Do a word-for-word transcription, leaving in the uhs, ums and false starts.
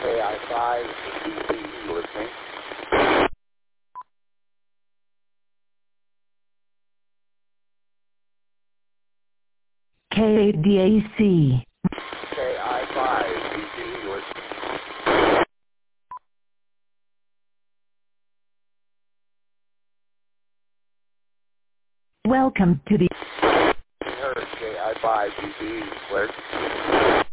K I five, B C, you listening? K eight D A C. K I five, B C, you listening? Welcome to the Heard K I five, B C, clear.